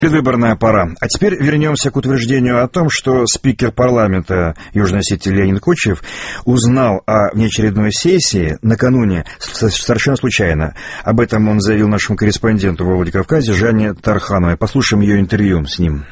Предвыборная пора. А теперь вернемся к утверждению о том, что спикер парламента Южной Осетии Леонид Кочев узнал о внеочередной сессии накануне совершенно случайно. Об этом он заявил нашему корреспонденту во Владикавказе Жанне Тархановой. Послушаем ее интервью с ним.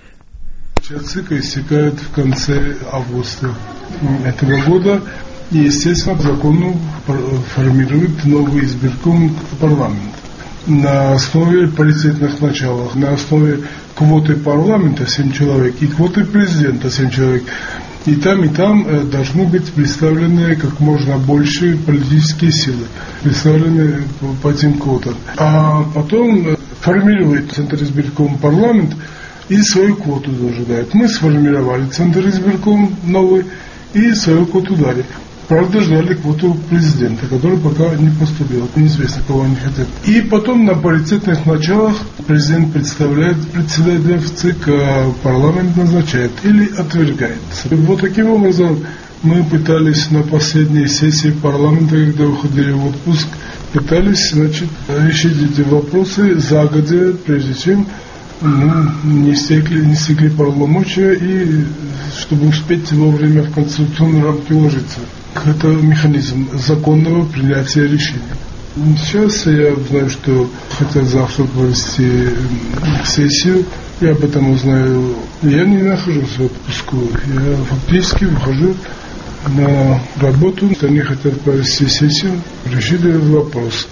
ЦИК истекает в конце августа этого года. И, естественно, по закону формирует новый избирком парламента. На основе паритетных началов, на основе квоты парламента 7 человек и квоты президента 7 человек. И там должны быть представлены как можно больше политические силы, представлены по этим квотам. А потом формирует Центр избирком парламент и свою квоту тоже дает. Мы сформировали Центр избирком новый и свою квоту дали. Правда, ждали квоту президента, который пока не поступил. Неизвестно, кого они хотят. И потом на паритетных началах президент представляет председателя в ЦИК, а парламент назначает или отвергает. Вот таким образом мы пытались на последней сессии парламента, когда уходили в отпуск, пытались, решить эти вопросы загодя, прежде чем не истекли полномочия, и чтобы успеть вовремя в конституционные рамки уложиться. Это механизм законного принятия решений. Сейчас я знаю, что хотят завтра провести сессию, я об этом узнаю. Я не нахожусь в отпуску, я фактически выхожу на работу. Они хотят провести сессию, решить этот вопрос.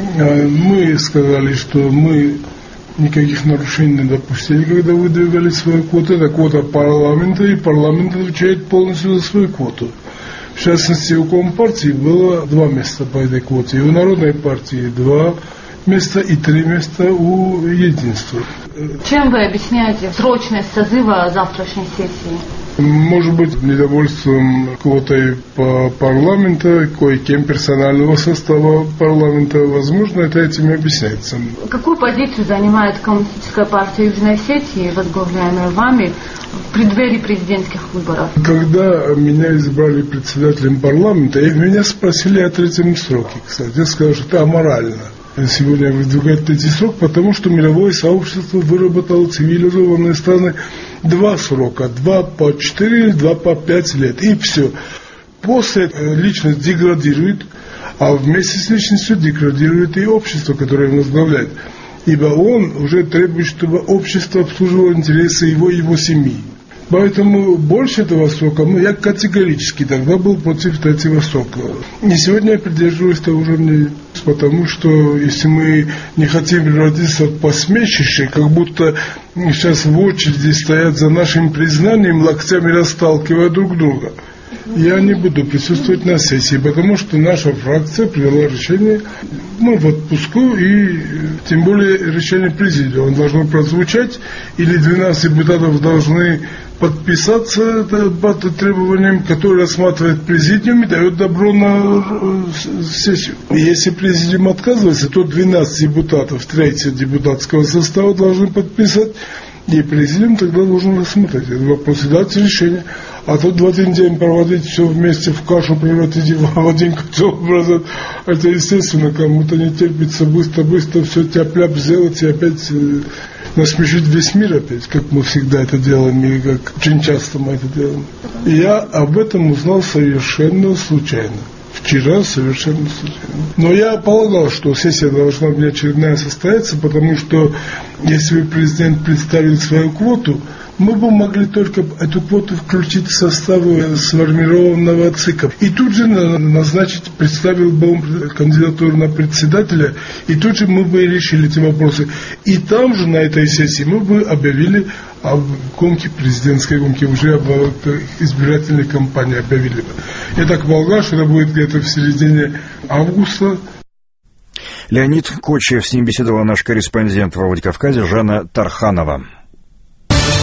Мы сказали, что мы никаких нарушений не допустили, когда выдвигали свою квоту. Это квота парламента, и парламент отвечает полностью за свою квоту. В частности, у Компартии было 2 места по этой квоте, и у Народной партии 2 места и 3 места у Единства. Чем вы объясняете срочность созыва завтрашней сессии? Может быть, недовольством квотой по парламенту, кое-кем персонального состава парламента. Возможно, это этим и объясняется. Какую позицию занимает Коммунистическая партия Южной Осетии, возглавляемая вами, в преддверии президентских выборов? Когда меня избрали председателем парламента, и меня спросили о 3-м сроке, кстати. Я сказал, что это аморально сегодня выдвигать 3-й срок, потому что мировое сообщество выработало, цивилизованные страны, 2 срока, 2 по 4, 2 по 5 лет, и все. После личность деградирует, а вместе с личностью деградирует и общество, которое возглавляет. Ибо он уже требует, чтобы общество обслуживало интересы его семьи. Поэтому больше этого срока, я категорически тогда был против 3-го срока. И сегодня я придерживаюсь того же мнения, потому что если мы не хотим превратиться в посмешище, как будто сейчас в очереди стоят за нашим признанием, локтями расталкивая друг друга, я не буду присутствовать на сессии, потому что наша фракция приняла решение, мы в отпуску, и тем более решение президиума должно прозвучать, или 12 депутатов должны подписаться под требованием, которое рассматривает президиум и дает добро на сессию. И если президиум отказывается, то 12 депутатов, 3 депутатского состава должны подписать, и президиум тогда должен рассмотреть этот вопрос и дать решение. А тут 2 день проводить все вместе в кашу, превратить в один котел, это естественно, кому-то не терпится быстро все тяп-ляп сделать и опять насмешить весь мир опять, как мы всегда это делаем и как очень часто мы это делаем. И я об этом узнал совершенно случайно. Вчера совершенно случайно. Но я полагал, что сессия должна внеочередная состояться, потому что если бы президент представил свою квоту, мы бы могли только эту квоту включить в состав сформированного ЦИКа. И тут же назначить, представил бы он кандидатуру на председателя, и тут же мы бы решили эти вопросы. И там же, на этой сессии, мы бы объявили об гонке, президентской гонке, уже об избирательной кампании объявили бы. Я так полагаю, что это будет где-то в середине августа. Леонид Кочев, с ним беседовал наш корреспондент во Владикавказе Жанна Тарханова.